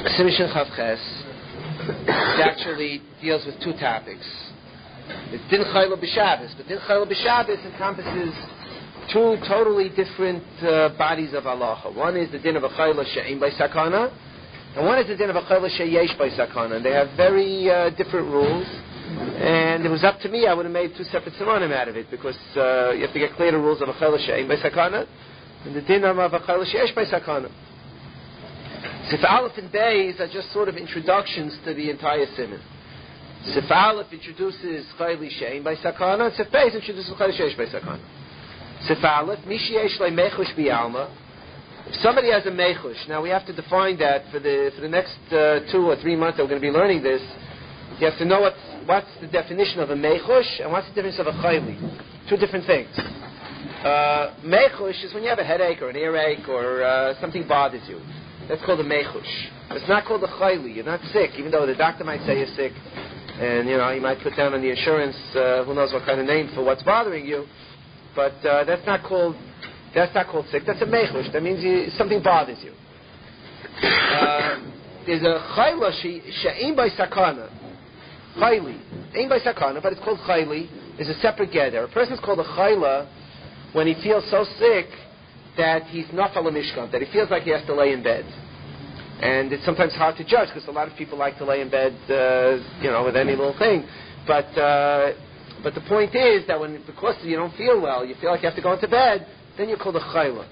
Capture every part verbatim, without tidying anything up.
Simishin Chavches actually deals with two topics. It's Din Chayla B'Shabbos, but Din Chayla B'Shabbos encompasses two totally different uh, bodies of halacha. One is the Din of a Chayla She'im by Sakana, and one is the Din of a Chayla She'yesh by Sakana. And they have very uh, different rules. And it was up to me, I would have made two separate simonim out of it, because uh, you have to get clear the rules of a Chayla She'im by Sakana, and the Din of a Chayla She'yesh by Sakana. Sif Aleph and Beis are just sort of introductions to the entire siman. Sif Aleph introduces Chayli She'im by Sakana, and Sif Beis introduces Chayli She'yesh by Sakana. Sif Aleph, Mishi Yesh Le Mechush B'Alma. If somebody has a Mechush, now we have to define that for the for the next uh, two or three months that we're going to be learning this. You have to know what's, what's the definition of a Mechush and what's the definition of a Chayli. Two different things. Uh, mechush is when you have a headache or an earache or uh, something bothers you. That's called a mechush. It's not called a chayli. You're not sick, even though the doctor might say you're sick, and you know he might put down on the insurance uh, who knows what kind of name for what's bothering you. But uh, that's not called that's not called sick. That's a mechush. That means you, something bothers you. Uh, there's a chayla she'im by sakana, chayli, aim by sakana, but it's called chayli. Is a separate gather. A person's called a chayla when he feels so sick that he's nafal mishkan, that he feels like he has to lay in bed. And it's sometimes hard to judge because a lot of people like to lay in bed, uh, you know, with any little thing. But uh, but the point is that when because you don't feel well, you feel like you have to go into bed, then you're called a chayla.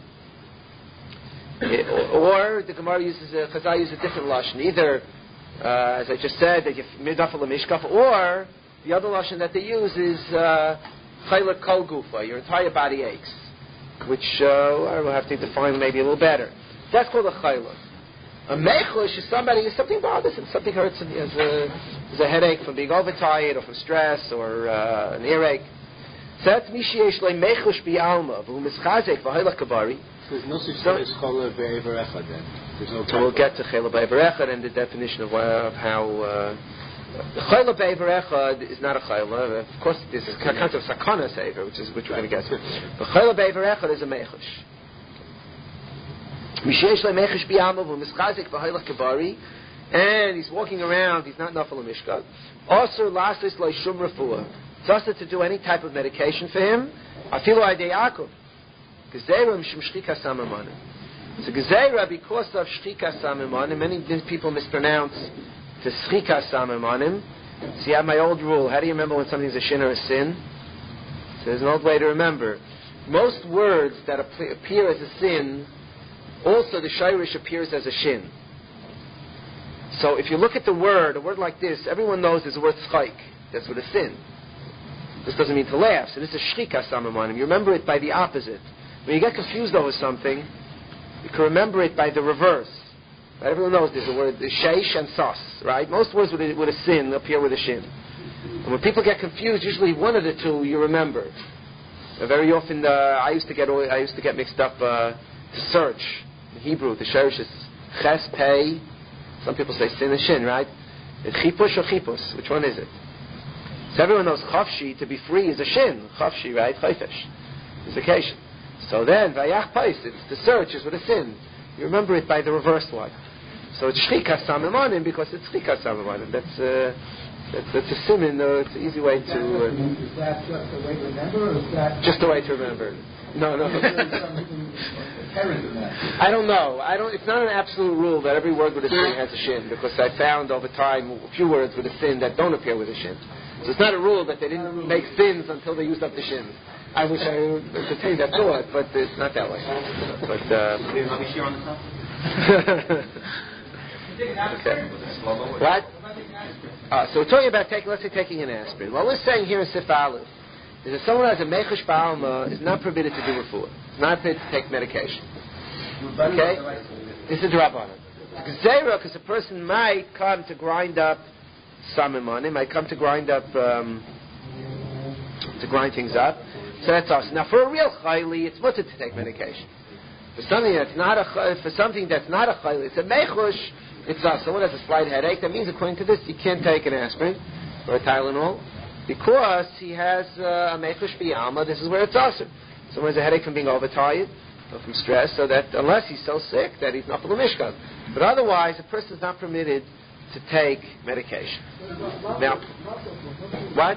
Or, or the Gemara uses a Chazal uses a different lashon. Either, uh, as I just said, that you're nafal mishkan, or the other lashon that they use is chayla uh, kol gufa. Your entire body aches. Which uh, I will have to define maybe a little better. That's called a chayla. A mechush is somebody, is something bothers him, something hurts him. He has a, has a headache from being overtired or from stress or uh, an earache. So that's mishiyesh le mechush bi'alma v'hu mischazek v'hoylach kabari. So there's no such thing as chayla be'ever echad then? There's no so we'll get to chayla be'ever echad and the definition of, uh, of how... Uh, the chayla be'ever echad is not a chayla. Of course, this is a concept of sakana sever, which is which we're going to get to. But chayla be'ever echad is a mechush. Mishesh le mechush biyamav u'mischazik v'hoylach kabari, and he's walking around. He's not nafal mishkan. Also, lastis lo shum refuah. It's also to do any type of medication for him. Afilu aydei Yaakov. Gezerah mishum shchika samamanim. So gezerah because of shchika samamanim. Many people mispronounce to schika samamanim. See, I have my old rule. How do you remember when something's a shin or a sin? So there's an old way to remember. Most words that appear as a sin, also the shayrish appears as a shin. So if you look at the word, a word like this, everyone knows there's a word schaik. That's with a sin. This doesn't mean to laugh. So this is shchika samamanim. You remember it by the opposite. When you get confused over something, you can remember it by the reverse. Everyone knows there's a word, sheish and sas, right? Most words with a, with a sin appear with a shin. And when people get confused, usually one of the two you remember. Uh, very often, uh, I used to get I used to get mixed up uh, to search in Hebrew. The sherish is ches pei. Some people say sin and shin, right? Chipush or chipus? Which one is it? So everyone knows chafshi, to be free, is a shin. Chafshi, right? Chayfesh. It's occasion. So then, vayach pais, it's the search is with a sin. You remember it by the reverse one. So it's shchika samamanim because it's shchika samamanim. That's uh, that's, that's a simin. Uh, it's an easy way to. Uh, is that just a way to remember, or is that just a way to remember? No, no. I don't know. I don't. It's not an absolute rule that every word with a sin has a shin, because I found over time a few words with a sin that don't appear with a shin. So it's not a rule that they didn't make sins until they used up the shin. I wish I entertained that thought, but it's not that way. But uh, okay. What? Uh, so we're talking about taking, let's say, taking an aspirin. What we're saying here in Sif Aleph is that someone who has a mechush ba'alma is not permitted to do refuah. It's not permitted to take medication. Okay? This is Rabbanan. Gzeira, because a person might come to grind up some money, might come to grind up, um, to grind things up. So that's us. Now, for a real chayli, it's mutter to take medication. For something that's not a for something that's not a chayli, it's a mechush. It's us. Someone has a slight headache. That means, according to this, you can't take an aspirin or a Tylenol because he has uh, a mechush biyama. This is where it's us. Someone has a headache from being overtired. from stress, so that unless he's so sick that he's not mishkan. But otherwise, a person is not permitted to take medication. Now, what?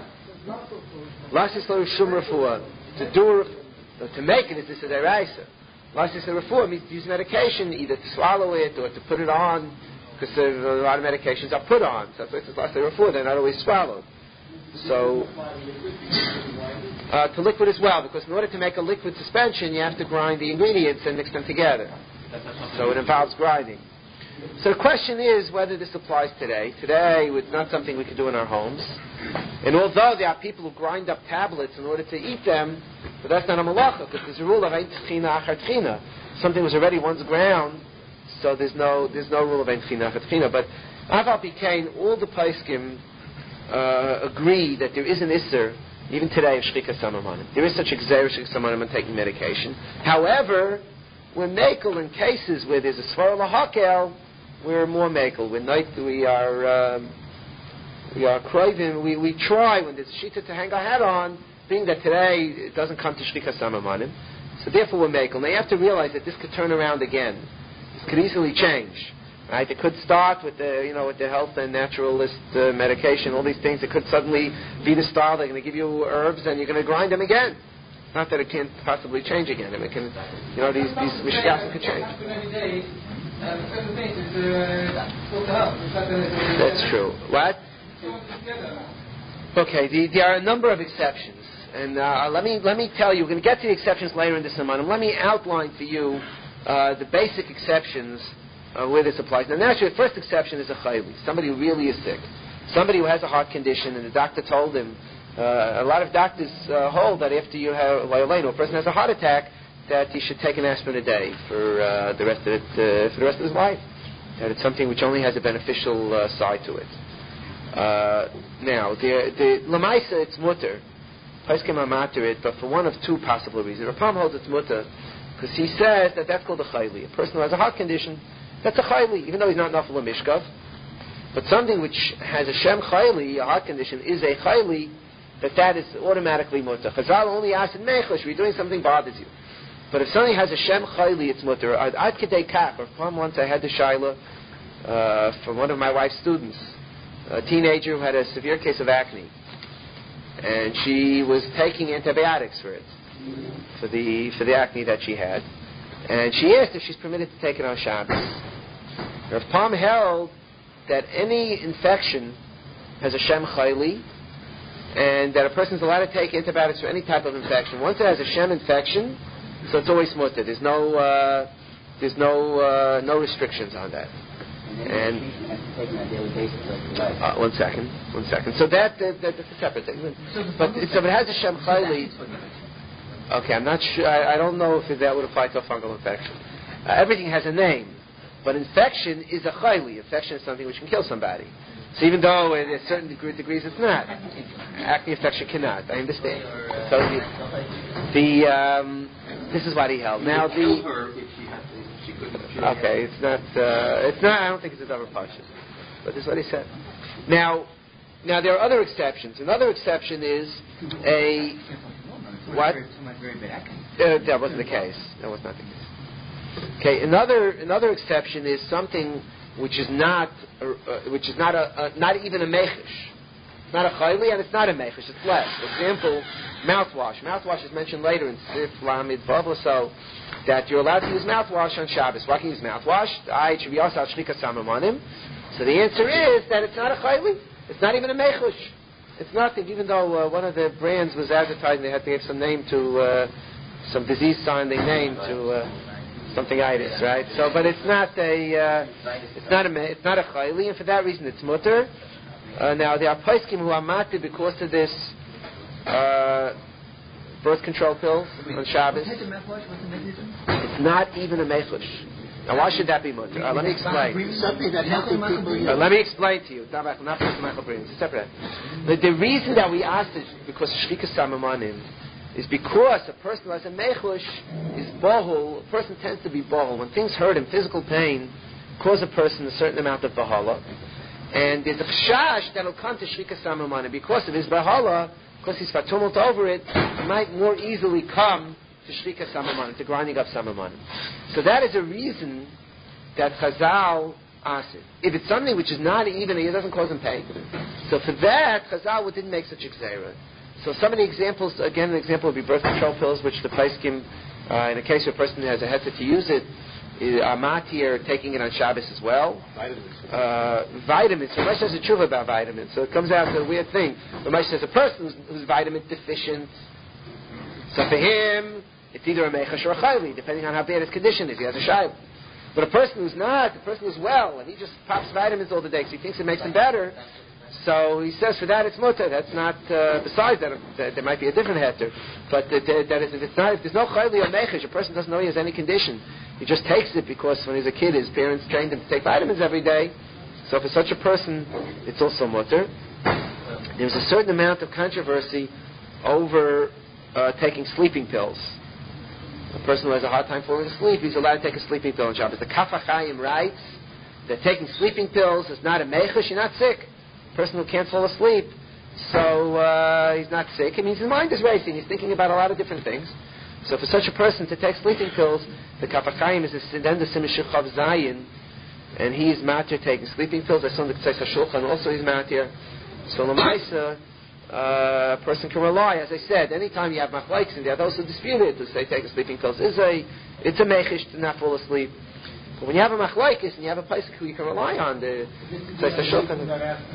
To do to make it is this a deraisa. Lasis refuah means to use medication, either to swallow it or to put it on, because a lot of medications are put on. So that's why it's lasis refuah; they're not always swallowed. So, uh, to liquid as well, because in order to make a liquid suspension, you have to grind the ingredients and mix them together. So it involves grinding. So the question is whether this applies today. Today, it's not something we can do in our homes. And although there are people who grind up tablets in order to eat them, but that's not a malacha, because there's a rule of ein tchina achar tchina. Something was already once ground, so there's no there's no rule of ein tchina achar tchina. But aval bikain, all the poskim uh, agree that there is an isser, even today, of shchika samamanim. There is such a gzeir shchika samamanim on taking medication. However, we're makel in cases where there's a svara lahakel, we're more makel. We're not, we are um, we are craving. We we try when there's a shita to hang our hat on, being that today it doesn't come to shchika samamanim. So therefore we're makel. Now you have to realize that this could turn around again. This could easily change. Right? It could start with the you know with the health and naturalist uh, medication, all these things. It could suddenly be the style. They're going to give you herbs and you're going to grind them again. Not that it can't possibly change again. I mean, it can, you know, these these mishkas could change. That's true. What? Okay, the, there are a number of exceptions, and uh, let me let me tell you. We're going to get to the exceptions later in this month. Let me outline for you uh, the basic exceptions uh, where this applies. Now, naturally, the first exception is a chayli, somebody who really is sick, somebody who has a heart condition, and the doctor told him. Uh, a lot of doctors uh, hold that after you have a person has a heart attack, that he should take an aspirin a day for uh, the rest of it, uh, for the rest of his life. That it's something which only has a beneficial uh, side to it. Uh, now, the the lamaisa it's mutter. Paiskim amater it, but for one of two possible reasons. Rapam holds it's mutter because he says that that's called a chayli. A person who has a heart condition, that's a chayli, even though he's not nafal mishkav. But something which has a shem chayli, a heart condition, is a chayli. That that is automatically mutter. Chazal only asked in mechlish, we're doing something bothers you. But if something has a shem chayli, it's mutter. Ad kedei kach, or from once I had the shaila uh, from one of my wife's students, a teenager who had a severe case of acne, and she was taking antibiotics for it, for the for the acne that she had, and she asked if she's permitted to take it on Shabbos. Rav Palm held that any infection has a shem chayli, and that a person is allowed to take antibiotics for any type of infection. Once it has a shem infection, so it's always mutter. There's no, uh, there's no, uh, no restrictions on that. And, and uh, one second, one second. So that, that, that that's a separate thing. But so if it has a shem chayli, okay, I'm not sure. I, I don't know if that would apply to a fungal infection. Uh, everything has a name, but infection is a chayli. Infection is something which can kill somebody. So even though at a certain degree, degrees it's not, acne infection cannot. I understand. So the, the um, this is what he held. Now the okay, it's not. Uh, it's not. I don't think it's a double pasha, but this is what he said. Now, now there are other exceptions. Another exception is a what? Uh, that wasn't the case. That was not the case. Okay. Another another exception is something. Which is not, uh, which is not a, a not even a mechish. It's not a chayli and it's not a mechish. It's less. For example, mouthwash. Mouthwash is mentioned later in Sif Lamid Vav, so that you're allowed to use mouthwash on Shabbos. Why can you use mouthwash? I should be also shchika samamanim. So the answer is that it's not a chayli. It's not even a mechish. It's nothing. Even though uh, one of the brands was advertising, they had to give some name to uh, some disease sign they named to. Uh, Something itis, right? So, but it's not a, uh, it's not a, it's not a chayli, and for that reason it's mutter. Uh, now there are poskim who are matir because of this uh, birth control pills on Shabbos. It's not even a mechlish. Now, why should that be mutter? Uh, let me explain. Something that healthy people. Uh, let me explain to you. Not It's a separate. The, the reason that we asked is because shchika samamanim. Is because a person who has a mechlush is bohul. A person tends to be bohul. When things hurt him, physical pain cause a person a certain amount of bahala. And there's a chash that'll come to shrika samamana. Because of his bahala, because he's fatumult over it, it might more easily come to shvika samamanim, to grinding up samamanim. So that is a reason that Chazal asked it. If it's something which is not even, it doesn't cause him pain. So for that, Chazal didn't make such a gzeira. So some of the examples, again, an example would be birth control pills, which the Paiskim, uh, in a case where a person has a heter to use it, are matir taking it on Shabbos as well. Vitamins. Uh, vitamins. So Ramesh says a tshuva about vitamins. So it comes out to a weird thing. Ramesh says a person who's, who's vitamin deficient. So for him, it's either a mechash or a chayli, depending on how bad his condition is. He has a shayla. But a person who's not, a person who's well, and he just pops vitamins all the day because he thinks it makes him better. So he says for that it's mutter. That's not, uh, besides that, that there might be a different heter. But that, that if, it's not, if there's no chayli or mechash, a person doesn't know he has any condition. He just takes it because when he's a kid, his parents trained him to take vitamins every day. So for such a person, it's also mutter. There's a certain amount of controversy over uh, taking sleeping pills. A person who has a hard time falling asleep, he's allowed to take a sleeping pill on Shabbos. The Kaf HaChaim writes that taking sleeping pills is not a mechush, you're not sick. A person who can't fall asleep, so uh, he's not sick. It means his mind is racing. He's thinking about a lot of different things. So for such a person to take sleeping pills, the Kaf HaChaim is then the Simon Shulchan Zayin, and he's matir taking sleeping pills. I saw in the Ksei HaShulchan also he's matir. So Lamaisa, uh, a person can rely, as I said, anytime you have machlokes and there are those who dispute it, who say taking sleeping pills is a, it's a mechish to not fall asleep. But when you have a machlokes and you have a place who you can rely on, the Ksei HaShulchan.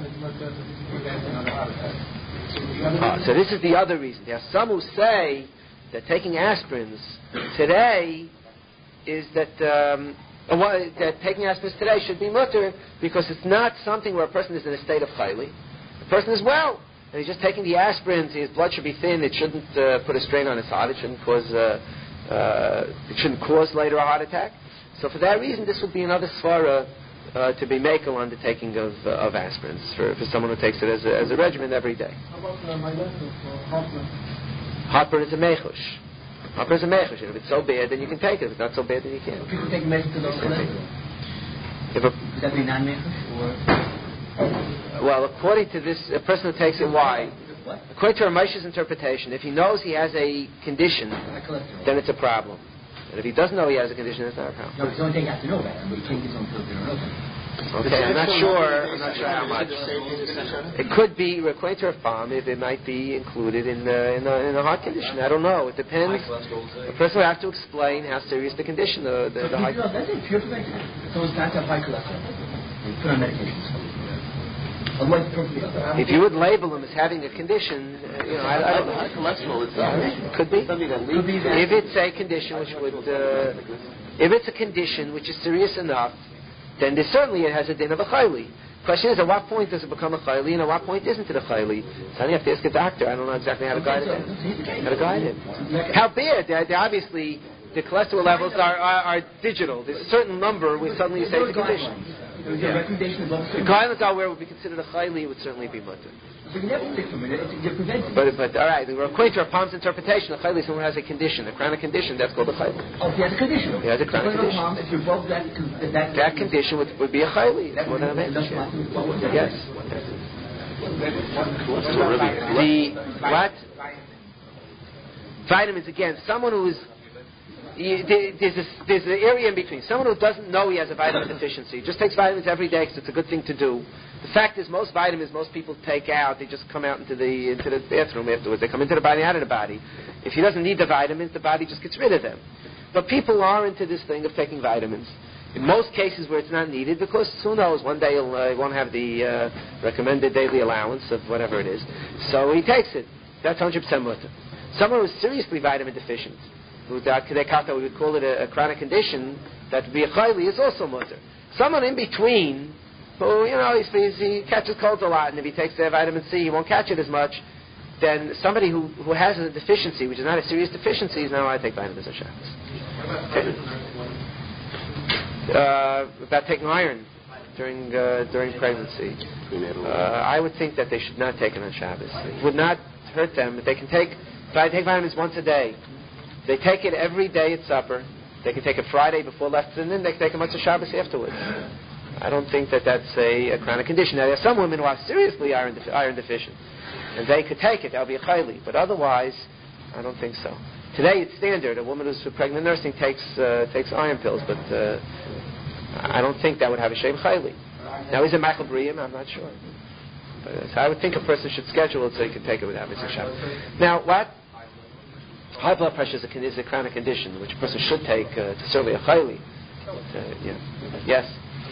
Uh, so this is the other reason. There are some who say that taking aspirins today is that um, that taking aspirins today should be mutter because it's not something where a person is in a state of chayli. The person is well, and he's just taking the aspirins. His blood should be thin. It shouldn't uh, put a strain on his heart. It shouldn't cause uh, uh, it shouldn't cause later a heart attack. So for that reason, this would be another svara uh, to be makel on the taking of uh, of aspirins for, for someone who takes it as a, as a regimen every day. How about uh, my lesson for Hoffman? Heartburn is a mechush. Heartburn is a mechush. If it's so bad, then you can take it. If it's not so bad, then you can't. People take medicine to lower cholesterol. If a, Would that be non-mechush or? well, according to this, a person who takes it, why? What? According to Ramesh's interpretation, if he knows he has a condition, then it's a problem. And if he doesn't know he has a condition, it's not a problem. No, it's the only thing you have to know about it. But you can't get some pills that are open. Okay, I'm not sure. I'm not sure how much. It could be, according to a farm, if it might be included in the, in, the, in a heart condition. I don't know. It depends. The person will have to explain how serious the condition. The, the, the high. That's it. Pure prevention. Someone's got to have high cholesterol. You put on medications. Otherwise, perfectly. If you would label him as having a condition, uh, you know, I, I don't know. High cholesterol itself. Could be. Could be If it's a condition which would, uh, if it's a condition which is serious enough, then there certainly it has a din of a chayli. Question is, at what point does it become a chayli, and at what point isn't it a chayli? So you have to ask a doctor. I don't know exactly how to guide it. How to guide it? How bad? They're, they're obviously, the cholesterol levels are, are, are digital. There's a certain number where suddenly you say it's a condition. Yeah. The guidelines are where it would be considered a chayli, it would certainly be mutter. So you never stick from it. You're preventing. But, but all right, we're acquainted to our Palm's interpretation. A chayli is someone who has a condition, a chronic condition. That's called a chayli. Oh, if he has a condition. He has a chronic condition. Palm, if you're above that, that, that condition would, would be a chayli. It's more than a mention. Yes. The what? Vitamins again. Someone who is there's this, there's an area in between. Someone who doesn't know he has a vitamin deficiency, just takes vitamins every day because it's a good thing to do. The fact is, most vitamins most people take out, they just come out into the into the bathroom afterwards. They come into the body, out of the body. If he doesn't need the vitamins, the body just gets rid of them. But people are into this thing of taking vitamins. In most cases where it's not needed, because who knows, one day he'll, uh, he won't have the uh, recommended daily allowance of whatever it is. So he takes it. That's one hundred percent mutter. Someone who's seriously vitamin deficient, who we would call it a, a chronic condition, that would be a chayli, is also mutter. Someone in between, who, you know, he's, he catches colds a lot, and if he takes their vitamin C, he won't catch it as much. Then somebody who, who has a deficiency, which is not a serious deficiency, is now I take vitamins on Shabbos. Uh, about taking iron during uh, during pregnancy. Uh, I would think that they should not take it on Shabbos. It would not hurt them. But they can take, they take vitamins once a day. They take it every day at supper. They can take it Friday before left, and then they can take it once a Shabbos afterwards. I don't think that that's a, a chronic condition. Now, there are some women who are seriously iron, defi- iron deficient, and they could take it. That would be a chayli. But otherwise, I don't think so. Today it's standard. A woman who's for pregnant nursing takes uh, takes iron pills, but uh, I don't think that would have a Shem Chayli. Now, is it Michael Briyam? I'm not sure. But, uh, so I would think a person should schedule it so he can take it without missing Shabbat. Now, what? High blood pressure is a, is a chronic condition which a person should take uh, to certainly a Chayli. But, uh, yeah. Yes?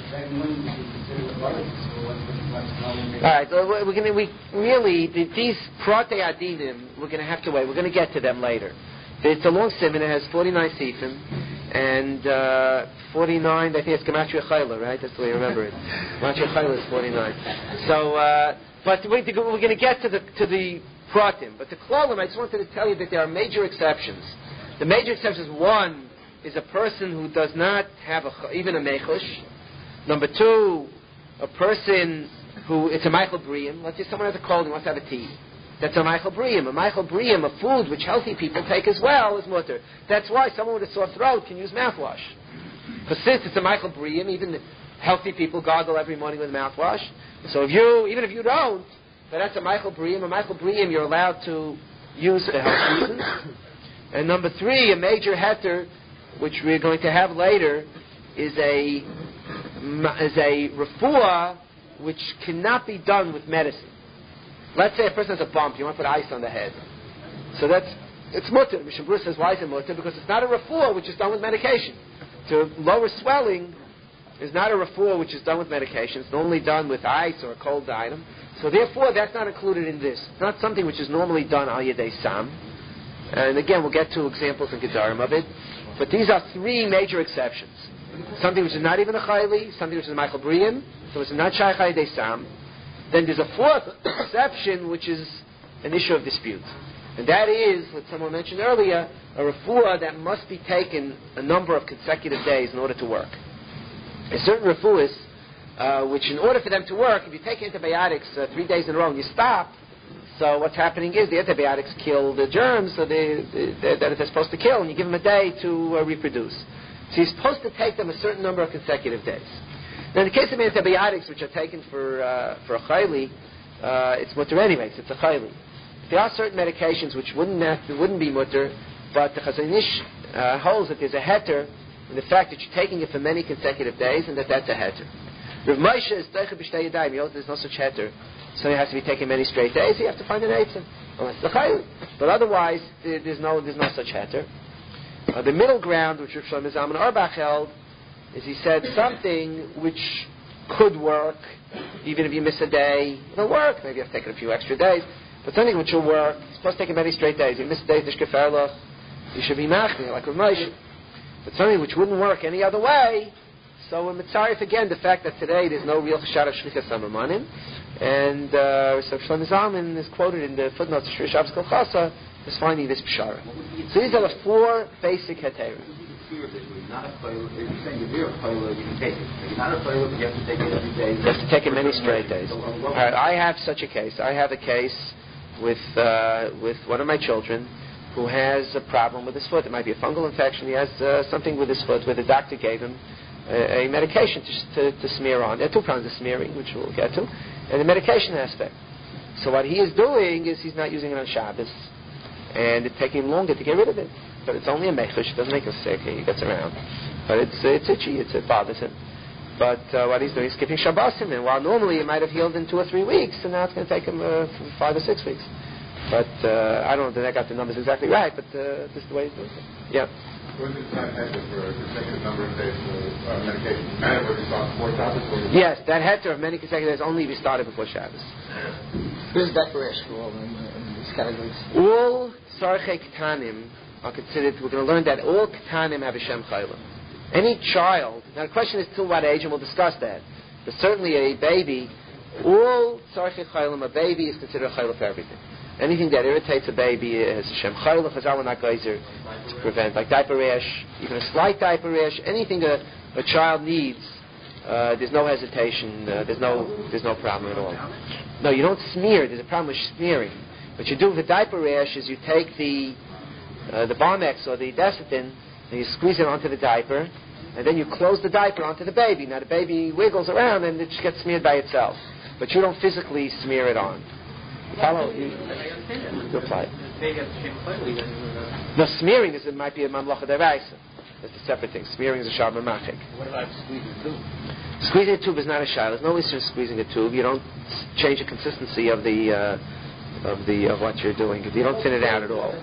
All right, so we're going to, we really, these Prate Adinim, we're going to have to wait. We're going to get to them later. It's a long simon. It has forty-nine sifim, and uh, forty-nine, I think it's Gematria Chayla, right? That's the way you remember it. Gematria Chayla is forty-nine. So, uh, but we're going to get to the to the Pratim. But the Klolim, I just wanted to tell you that there are major exceptions. The major exceptions, one, is a person who does not have a, even a Mechush. Number two, a person who, it's a Michael Briyam. Let's say someone has a cold and wants to have a tea. That's a Michael Briyam. A Michael Briyam, a food which healthy people take as well, is mutter. That's why someone with a sore throat can use mouthwash. Because since it's a Michael Briyam, even healthy people gargle every morning with mouthwash. So if you, even if you don't, but that's a Michael Briyam. A Michael Briyam you're allowed to use for health reasons. And number three, a major heter, which we're going to have later, is a is a refuah which cannot be done with medicine. Let's say a person has a bump, you want to put ice on the head. So that's, it's mutter. Mishnah Berurah says, why is it mutter? Because it's not a refuah which is done with medication. To lower swelling is not a refuah which is done with medication. It's normally done with ice or a cold item. So therefore, that's not included in this. It's not something which is normally done al yedei sam. And again, we'll get to examples in Gedarim of it. But these are three major exceptions. Something which is not even a chayli, something which is a Michael Briyam, so it's not shaykh al yedei sam. Then there's a fourth exception, which is an issue of dispute. And that is, what someone mentioned earlier, a refuah that must be taken a number of consecutive days in order to work. A certain refuahs, uh, which in order for them to work, if you take antibiotics uh, three days in a row and you stop, so what's happening is the antibiotics kill the germs so they, they, that they're supposed to kill, and you give them a day to uh, reproduce. So you're supposed to take them a certain number of consecutive days. Now, in the case of antibiotics, which are taken for uh, for a chayli, uh, it's mutter anyways. It's a chayli. There are certain medications which wouldn't have, wouldn't be mutter, but the Chazon Ish uh, holds that there's a heter in the fact that you're taking it for many consecutive days, and that that's a heter. Rav Moshe is teicha b'shtei yadayim. He holds there's no such heter, so it has to be taken many straight days. You have to find an eitzim, unless it's a chayli. But otherwise, there, there's no there's no such heter. Uh, the middle ground, which Rav Shlomo Zalman Auerbach held, is he said something which could work, even if you miss a day, it'll work. Maybe you have to take it a few extra days, but something which will work. You're supposed to take it many straight days. You miss a day, you should be machmir, like Rav Moshe. But something which wouldn't work any other way, so we're mitzaref again the fact that today there's no real chashar of shlichas hamamanim, and uh, so Shlomo Zalman is quoted in the footnotes of Shir Shabbos Kol Chasa as finding this pshara. So these are the four basic heterim. Not a chayla. You're saying if you're a chayla, you can take it. If you're not a chayla, you have to take it every day. You have to take it many straight days. All right, I have such a case. I have a case with uh, with one of my children who has a problem with his foot. It might be a fungal infection. He has uh, something with his foot where the doctor gave him a, a medication to, to, to smear on. There are two problems of smearing, which we'll get to, and the medication aspect. So what he is doing is he's not using it on Shabbos, and it's taking longer to get rid of it. But it's only a mechush. It doesn't make him sick. He gets around. But it's it's itchy. It's, it bothers him. But uh, what he's doing is skipping Shabbosim. And while normally it might have healed in two or three weeks, and now it's going to take him uh, five or six weeks. But uh, I don't know that I got the numbers exactly right, but uh, this is the way he's doing it. Yeah. Was it not heter for a consecutive number of days for uh, medication? Matter whether you start before Shabbos or... Yes, that heter of many consecutive days only if you started before Shabbos. Where's that for all in, in these categories? All Sarchei Ketanim are considered, we're going to learn that all Ketanim have a Shem Chayla. Any child, now the question is till what age, and we'll discuss that. But certainly a baby, all Sarchei Chaylim, a baby is considered a Chayla for everything. Anything that irritates a baby is a Shem Chayla, Chazal not geyser to prevent, like diaper rash, even a slight diaper rash, anything that a child needs, uh, there's no hesitation, uh, there's no there's no problem at all. No, you don't smear, there's a problem with smearing. What you do with a diaper rash is you take the Uh, the Barmex or the Desitin, and you squeeze it onto the diaper, and then you close the diaper onto the baby. Now the baby wiggles around and it just gets smeared by itself, but you don't physically smear it on. Follow? You, you apply it. No, smearing is, it might be a mamlacha deraisa. That's a separate thing. Smearing is a sharba machik. What about squeezing tube? Squeezing a tube is not a shayla. There's no issue in squeezing a tube. You don't change the consistency of the uh, of the of what you're doing. You don't thin it out at all.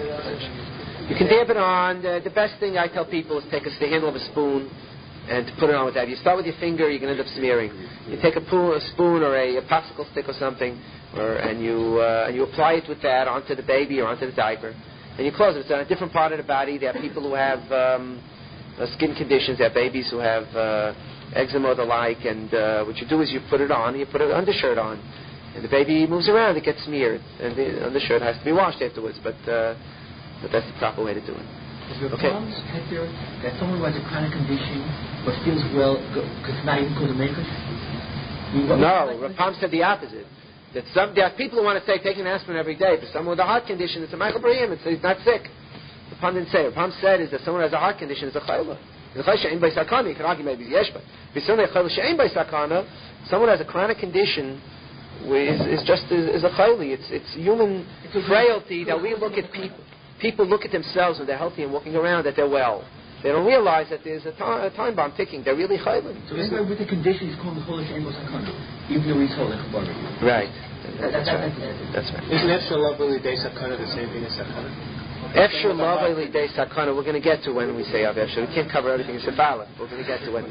You can dab it on. The, the best thing I tell people is take a, the handle of a spoon and to put it on with that. If you start with your finger, you're going to end up smearing. You take a, pool, a spoon or a, a popsicle stick or something, or, and you uh, and you apply it with that onto the baby or onto the diaper, and you close it. It's on a different part of the body. There are people who have um, uh, skin conditions. There are babies who have uh, eczema or the like, and uh, what you do is you put it on, and you put an undershirt on, and the baby moves around, it gets smeared, and the undershirt has to be washed afterwards, but uh, but that's the proper way to do it. Is there Okay. problems, Hector, that someone who has a chronic condition but feels well because not even called a maker? No, Rapam said the opposite. That some there are people who want to say taking aspirin every day. For someone with a heart condition, it's a Michael Brahim. It's he's not sick. Rapam didn't say. Rapam said is that someone who has a heart condition is a chayla. It's a chayla she'ein by sakana. You can argue maybe it's yeshba. But certainly a chayla she'ein by sakana. Someone who has a chronic condition is, is just is, is a chayla. It's it's human frailty that we look at people. People look at themselves when they're healthy and walking around that they're well. They don't realize that there's a time, a time bomb ticking. They're really chaylim. So anybody with the condition is called the Cholish Amos Hakana, even though he's whole like a bugger. Right. That, That's that, right. that, That's right. Isn't Efshel Lovely Day Sakana the same thing as Sakana? Efshel Lovely Day Sakana, we're going to get to when we say of Efshel. We can't cover everything in Sibbalah. We're going to get to when we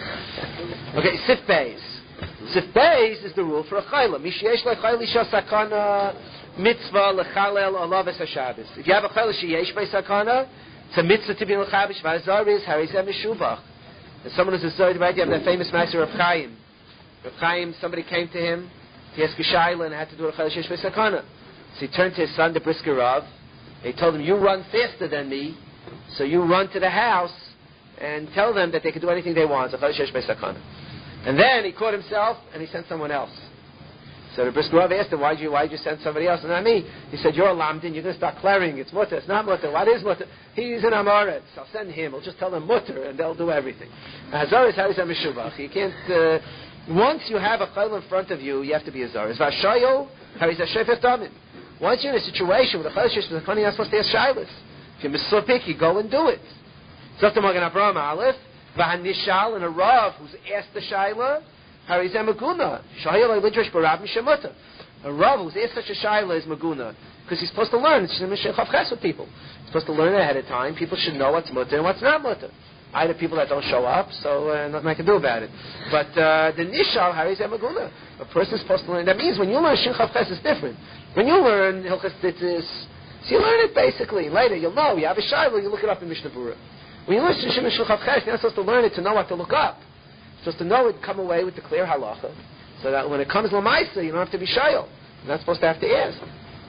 say. Okay, Sif Beis. Sif Beis is the rule for a chayla. Mishyesh lechayli shah sakana mitzvah lechalel alav es haShabbos. If you have a chayla sheyesh by sakana, it's a mitzvah to be lechabish. V'azar is harizeh mishubach. And someone is a zard, right? You have that famous master of Chaim. Rav Chaim, somebody came to him to ask a shayla and had to do a chayla sheyesh by sakana. So he turned to his son, the Brisker Rav. He told him, "You run faster than me, so you run to the house and tell them that they can do anything they want." So chayla sheyesh by sakana. And then he caught himself and he sent someone else. So the Brisker Rav asked him, why'd you, why'd you send somebody else and not me? He said, you're a lamdin, you're going to start clearing. It's mutter, it's not mutter. What is mutter? He's an amaretz. I'll send him. I'll just tell them mutter and they'll do everything. Hazar is harizeh mishubach. You can't, uh, once you have a chayil in front of you, you have to be a zar. It's vashayo, harizeh shefet damin. Once you're in a situation with a chayil shesh b'zakani, you're not supposed to ask shaylas. If you're mislapik, you go and do it. Zokta Magen Avraham Aleph, V'hanishal, and a Rav who's asked the Shaila, Harizeh Maguna. Shayla Lidrash Barav Mishamuta. A Rav who's asked such a Shaila is Maguna. Because he's supposed to learn. It's Mishachav with people. He's supposed to learn ahead of time. People should know what's Muta and what's not Muta. Either people that don't show up, so uh, nothing I can do about it. But uh, the Nishal, Harizeh Maguna. A person is supposed to learn. That means when you learn Shinchav Ches, it's different. When you learn Hilchas Tzitzis, so you learn it basically. Later, you'll know. You have a Shaila, you look it up in Mishnah Berurah. When you listen to Shimon Shulchan Ches, you're not supposed to learn it to know what to look up. You're supposed to know it, come away with the clear halacha, so that when it comes l'maisa, you don't have to be shayil. You're not supposed to have to ask.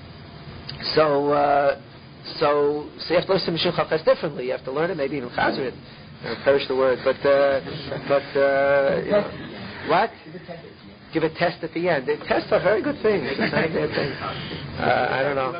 So, uh, so, so you have to listen to Shulchan Ches differently. You have to learn it, maybe even chazer it. I perish the word, but, uh, but, uh, you know, what? Give a test at the end. The tests are very good things. It's not a bad thing. Uh, I don't know.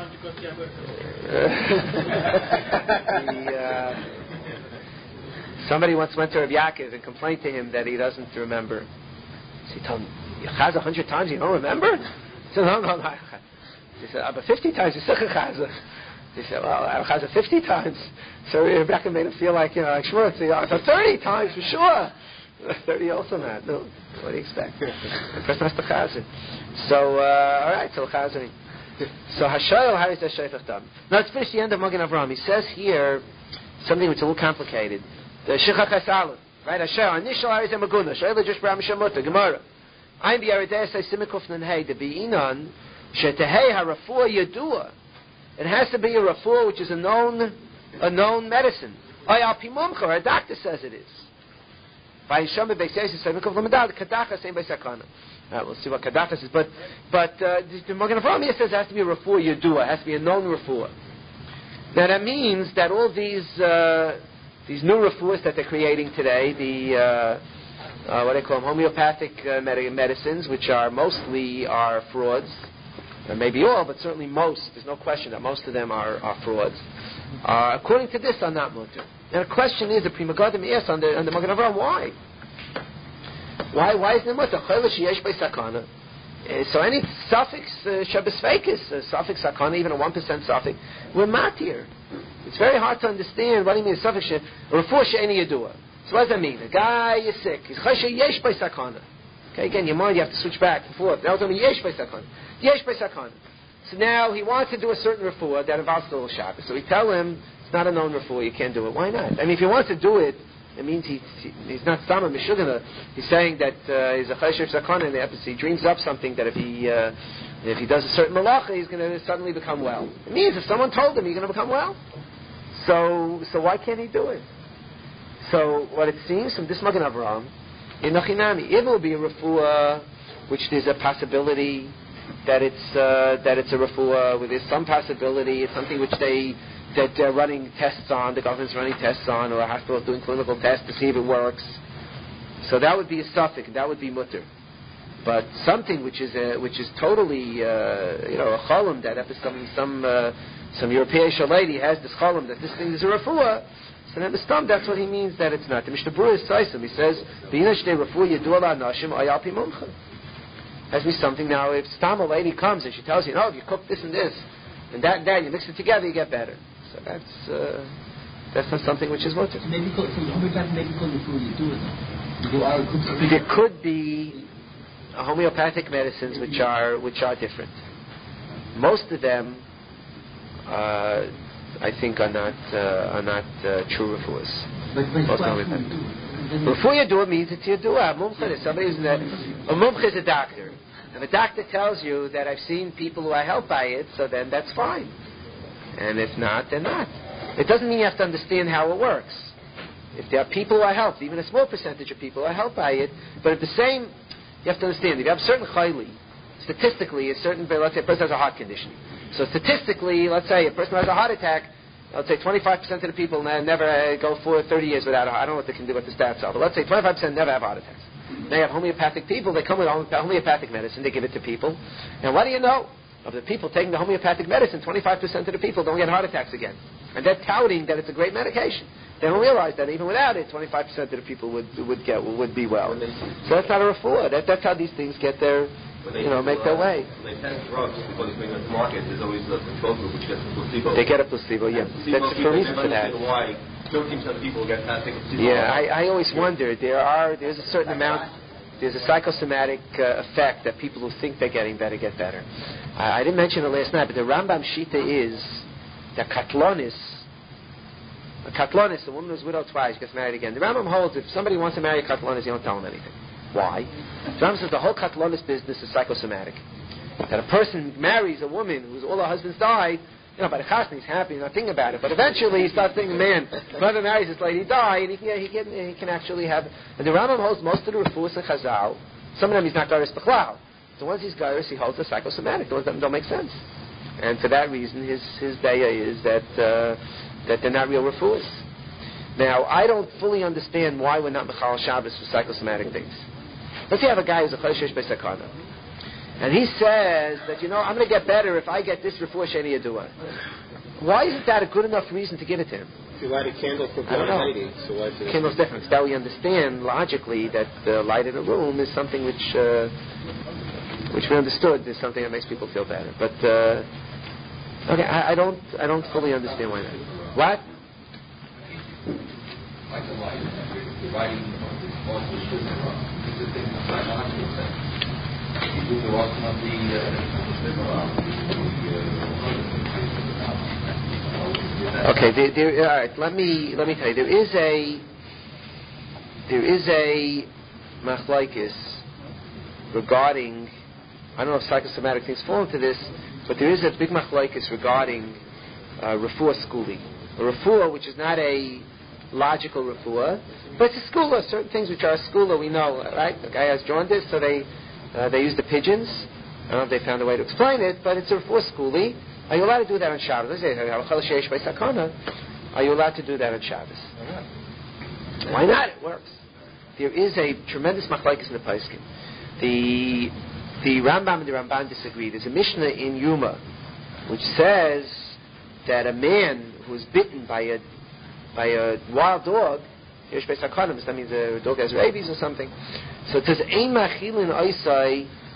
the, uh, somebody once went to Rav Yaakov and complained to him that he doesn't remember. So he told him, "You chaz a hundred times, you don't remember?" He said, "No, no, no." He said, "But fifty times, you still can chaz." He said, "Well, I chaz fifty times." So Rav Yaakov made him feel like, you know, like Shmuel. So thirty times for sure. thirty also not. No. What do you expect? The person has to chazir. So, uh, all right, so chazering. So Hashayel Haris Shayfach Dam. Now let's finish the end of Magen Avraham. He says here something which is a little complicated. The Shechach Hasalim, right? Hashayel Anishal Haris Maguna. Shayel Just Bram Shamutta Gemara. I'm the Aridei Say Simikuf Nanhei the Beinan Shetehei Harafua Yadua. It has to be a rafua which is a known a known medicine. Ayal Pimumcha, a doctor says it is. By Shama Beisayis is Simikuf Lamadad Kadachas Ein Beisakana. Right, we'll see what Kadachas is. But, but uh, the Magen Avraham here says it has to be a refuah yedua. It has to be a known refuah. Now that means that all these uh, these new refuahs that they're creating today, the uh, uh, what they call them, homeopathic uh, med- medicines, which are mostly are frauds, uh, maybe all, but certainly most. There's no question that most of them are, are frauds. Uh, according to this, are not mutter. Now the question is, the Pri Megadim asked on the on the Magen Avraham, why? Why? Why is it mutter? Chayla sheyesh by sakana. Uh, so any suffix uh, Shabbos Fekis, uh, suffix Sakana, even a one percent suffix, we're matir. It's very hard to understand what do you mean suffix Refuah She'eni Yedua. So what does that mean? A guy is sick. He's Choshe Yesh by Sakana. Okay, again, your mind, you have to switch back and forth. That was only Yesh by Sakana. Yesh by Sakana. So now he wants to do a certain refuah that involves the Shabbos. So we tell him it's not a known refuah, you can't do it. Why not? I mean, if he wants to do it, it means he, he he's not Stama Meshugana. He's saying that uh, he's a Choshev Sakana in the episode. He dreams up something that if he uh, if he does a certain malacha, he's going to suddenly become well. It means if someone told him he's going to become well. So so why can't he do it? So what it seems from this Magen Avraham, in Nachinami, if it will be a refuah, which there's a possibility that it's uh, that it's a refuah, where there's some possibility, it's something which they that they're running tests on, the government's running tests on, or a hospital is doing clinical tests to see if it works. So that would be a suffix, and that would be mutter. But something which is a, which is totally uh, you know a cholam that if some some uh, some European lady has this cholam that this thing is a refuah. So then the stum, that's what he means that it's not. The Mishnah Berurah is Tzaisim. He says, "B'ina shtei refuah yedu ala nashim ayal pi mumcha." Has to be something now. If stam a lady comes and she tells you, "No, if you cook this and this and that and that, you mix it together, you get better." So that's uh, that's not something which is mutter. Maybe called, so homeopathic maybe called refuah yedu. There could be homeopathic medicines which are which are different. Most of them. Uh, I think are not uh, are not uh, true refuahs. Refuah yadua means it's yadua. Mumcha is somebody who's a, a mumcha is a doctor. If a doctor tells you that I've seen people who are helped by it, so then that's fine. And if not, then not. It doesn't mean you have to understand how it works. If there are people who are helped, even a small percentage of people are helped by it, but at the same, you have to understand, if you have a certain chayli, statistically, a certain, let's say a person has a heart condition. So statistically, let's say a person has a heart attack, let's say twenty-five percent of the people never uh, go for thirty years without a heart. I don't know what they can do, what the stats are, but let's say twenty-five percent never have heart attacks. They have homeopathic people, they come with homeopathic medicine, they give it to people. And what do you know? Of the people taking the homeopathic medicine, twenty-five percent of the people don't get heart attacks again. And they're touting that it's a great medication. They don't realize that even without it, twenty-five percent of the people would would get would be well. So that's not a refuah. That, that's how these things get their, you know, make their way. When they test drugs before they bring them to market, there's always a control group which gets a placebo. They get a placebo, yeah. Placebo That's the reason for that. Why thirteen percent of people get take a placebo. Yeah, I, I always wonder. There are there's a certain amount. There's a psychosomatic uh, effect that people who think they're getting better get better. I, I didn't mention it last night, but the Rambam Shita is that katlonis. A katlonis, a woman who's widowed twice, gets married again. The Rambam holds if somebody wants to marry a katlonis, you don't tell him anything. Why? The Rambam says the whole katlonis business is psychosomatic. That a person marries a woman whose all her husbands died, you know, by the chasna he's happy, he's not thinking about it. But eventually he starts thinking, man, whoever marries this lady died, and he can, he can, he can actually have. And the Rambam holds most of the refuahs and chazal. Some of them he's not garis b'chlal. The ones he's garis, he holds the psychosomatic. The ones that don't make sense. And for that reason, his his daya is that uh, that they're not real refuahs. Now, I don't fully understand why we're not mechal Shabbos for psychosomatic things. Let's say you have a guy who's a choshesh b'sakana. And he says that, you know, I'm going to get better if I get this refuah sheni yadua. Why isn't that a good enough reason to give it to him? If you light a candle for blind lady, so why is it? Candle's different. That we understand logically that the light in a room is something which uh, which we understood is something that makes people feel better. But uh, okay, I, I don't I don't fully understand why not. What? Like the light, writing on the sugar, Okay, there, there, all right. Let me let me tell you. There is a there is a machlokes regarding. I don't know if psychosomatic things fall into this, but there is a big machlokes regarding uh, refuah skuli, a refuah which is not a logical refuah, but it's a skula. Certain things which are a skula, we know, right? The guy has jaundice, so they. Uh, they use the pigeons. I don't know if they found a way to explain it, but it's a refuah skuli. Are you allowed to do that on Shabbos? Are you allowed to do that on Shabbos? Why not? It works. There is a tremendous machlokes in the Poskim. The the Rambam and the Ramban disagree. There's a Mishnah in Yuma which says that a man who is bitten by a by a wild dog, that means the dog has rabies or something. So it says, Ein machilin oisai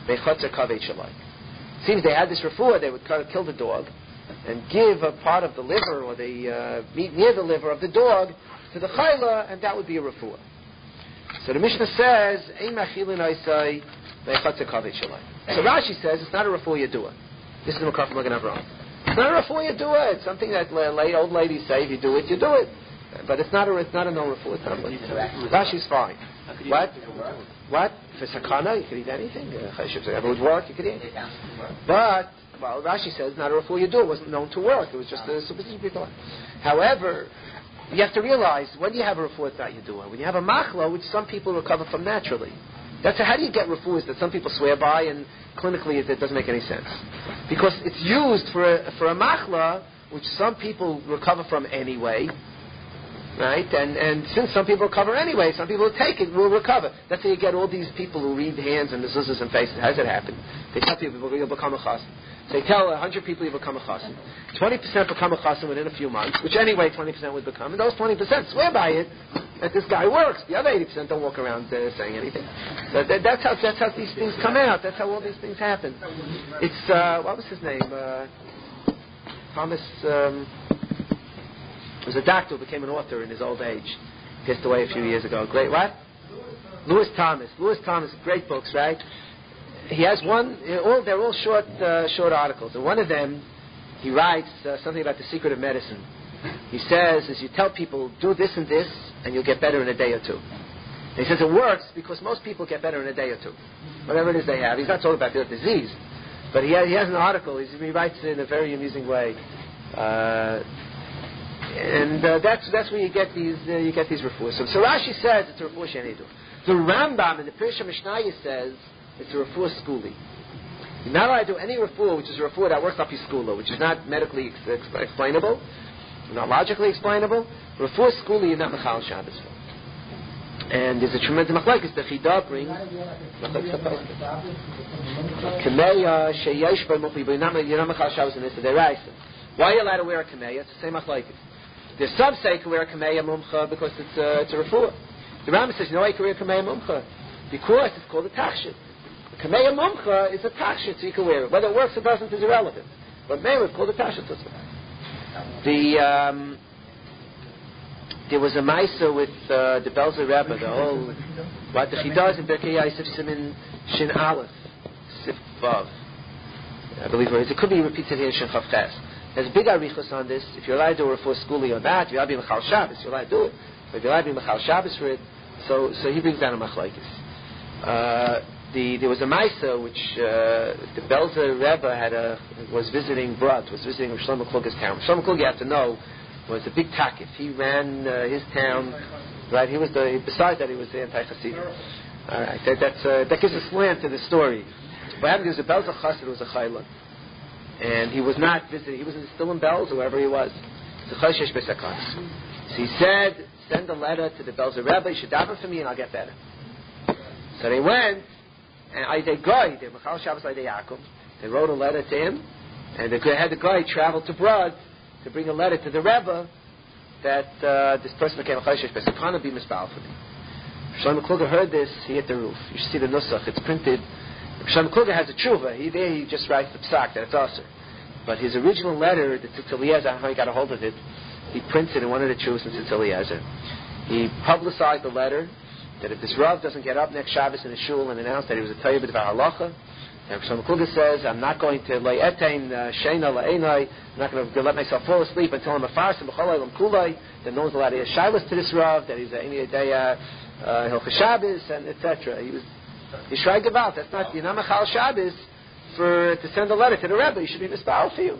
Seems they had this refuah, they would kind of kill the dog and give a part of the liver or the uh, meat near the liver of the dog to the chayla, and that would be a refuah. So the Mishnah says, Ein machilin oisai ve'chotzer kaved shalai. So Rashi says it's not a refuah yadua. This is the Makar from Magen Avraham. It's not a refuah yadua. It's something that la- old ladies say. If you do it, you do it. But it's not a it's not a no refuah. It's not a Rashi's fine. What? What? For sakana, you could eat anything. Uh, if it would work, you could eat. But well, Rashi says not a refuah yadua. It wasn't known to work. It was just a superstition people. However, you have to realize when you have a refuah, it's not yadua. When you have a machla, which some people recover from naturally. That's a, how do you get refuahs that some people swear by and clinically it, it doesn't make any sense? Because it's used for a, for a machla which some people recover from anyway, right? And and since some people recover anyway, some people who take it will recover. That's how you get all these people who read hands and mezuzahs and faces. How does it happen? They tell people you'll become a chassan. They tell one hundred people you become a chassan. twenty percent become a chassan within a few months, which anyway twenty percent would become. And those twenty percent swear by it that this guy works. The other eighty percent don't walk around uh, saying anything. So that, that's how that's how these things come out. That's how all these things happen. It's, uh, what was his name? Uh, Thomas, um, was a doctor who became an author in his old age. Passed away a few years ago. Great, what? Lewis Thomas. Lewis Thomas, great books, right? He has one, all, they're all short uh, short articles. And one of them, he writes uh, something about the secret of medicine. He says, as you tell people, do this and this, and you'll get better in a day or two. And he says it works because most people get better in a day or two. Whatever it is they have. He's not talking about their disease. But he has, he has an article. He's, he writes it in a very amusing way. Uh, and uh, that's that's where you get these uh, you get these refuahs. So, so Rashi says it's a refuah shenidu. The Rambam in the Pirsha Mishnaya says it's a refuah skuli. You're not allowed to do any refuah which is a refuah that works up your skula, which is not medically ex- ex- explainable, not logically explainable. Refuah skuli you're not mechal Shabbos for. And there's a tremendous machlokes. The Chida brings kameya sheyesh by mukli, but you're not you're not mechal Shabbos in this. They're right. Why are you allowed to wear a kameya? It's the same machlokes. There's some say you can wear a kameya mumcha because it's a, it's a refuah. The Rambam says, you know why you can wear a kameya mumcha? Because it's called a tachshit. A kameya mumcha is a tachshit, so you can wear it. Whether it works or doesn't is irrelevant. But mainly it's called a tachshit. The um, there was a Maisa with uh, the Belzer Rebbe, the whole what the Chidah in Berkei Yosef Simin Shin Aleph Sif Vav. I believe it is. It could be repeated here in Shin Chav Ches. There's a big arichos on this. If you're allowed to do it for skuli or not, if you're allowed to be Mechal Shabbos, you're allowed to do it. But if you're allowed to be Mechal Shabbos for it, so so he brings down a machlokes. Uh, the there was a Maisa which uh, the Belzer Rebbe had a was visiting Brot, was visiting Shlomo Kluger's town. Shlomo Kluger, you have to know, was a big takif. He ran uh, his town, right? He was the besides that he was the anti-Hasidim. All right, that that's, uh, that gives a slant to the story. What happened was a Belzer Chassid was a chayla. And he was not visiting. He was still in Belz, or wherever he was. So he said, send a letter to the Belzer Rebbe. You should daven for me, and I'll get better. So they went, and I they guy, they Mechal Shabbos Aydei Yaakov. They wrote a letter to him, and they had the guy travel to Brod to bring a letter to the Rebbe that uh, this person became a Choshesh Besakana be mispal for me. Shlomo Kluger heard this. He hit the roof. You should see the nusach. It's printed. Shlomo Kluger has a tshuva. He there he just writes the psak that it's also. But his original letter, the Tzitz Eliezer, I don't know how he got a hold of it. He prints it in one of the chuvas in Tzitz Eliezer. He publicized the letter that if this Rav doesn't get up next Shabbos in the shul and announce that he was a Tayyib B'Dvar Halacha, and Shlomo Kluger says, I'm not going to lay etain sheina la'enai. I'm not going to let myself fall asleep until I'm a farsim b'cholay l'm kulay. That no one's allowed to hear shilas to this Rav. That he's a any day hilchos Shabbos and et cetera. He was he shragged about. That's not you're not mechal Shabbos for to send a letter to the Rebbe. You should be mispal for you.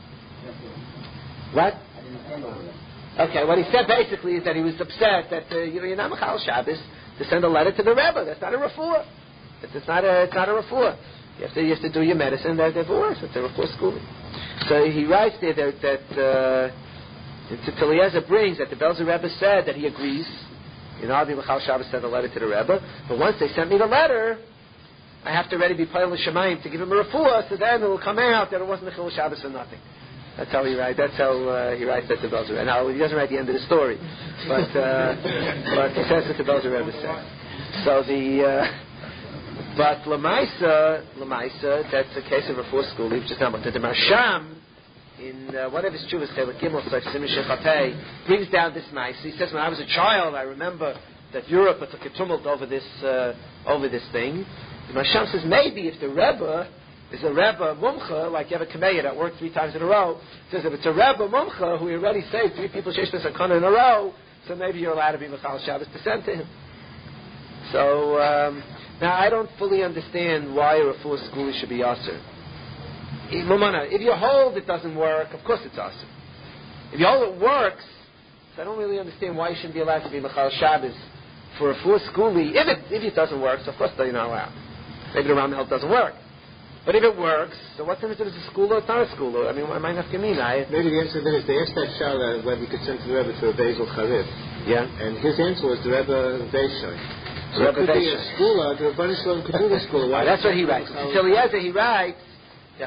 What? Okay, what he said basically is that he was upset that uh, you know you're not mechal Shabbos to send a letter to the Rebbe. That's not a refuah. It's not a it's not a refuah. You have to you have to do your medicine. That they're worse. It's a refuah schooling. So he writes there that that uh, Eliezer brings that the Belzer Rebbe said that he agrees. You know, Avi Mechal Shabbos sent a letter to the Rebbe, but once they sent me the letter, I have to ready be Payil L'Shamayim to give him a refuah, so then it will come out that it wasn't a Chil Shabbos for nothing. That's how he writes. That's how uh, he writes that the Belzer Rebbe. Now he doesn't write the end of the story, but uh, but he says that the Belzer Rebbe said. So the uh, But Lamaisa, Lamaisa, that's a case of a fourth school, which is not the Marsham, in uh, one of his chuvas, Taylor Gimel, brings down this mice. He says, when I was a child, I remember that Europe took a tumult over this uh, over this thing. The Marsham says, maybe if the Rebbe is a Rebbe Mumcha, like you have a Kameya that worked three times in a row, says if it's a Rebbe Mumcha who already saved three people Sheish Sakana in a row, so maybe you're allowed to be Mechal Shabbos to send to him. So, um, now I don't fully understand why a Refuah school should be Aser. If you hold it doesn't work, of course it's Aser. If you hold it works, so I don't really understand why you shouldn't be allowed to be Mechal Shabbos for a Refuah school. If it, if it doesn't work, so of course you're not allowed. Maybe the Ramel doesn't work. But if it works, so what's the difference if it's a school or it's not a school? I mean, what might have to mean? I Maybe the answer then is they asked that Shala whether we could send the Rebbe to a Basil Charib. Yeah. And his answer was the Rebbe Beishoy. So it could be a school, the Rebbe Shalom could do the school. Right, that's what he writes. So Eliezer, he writes, so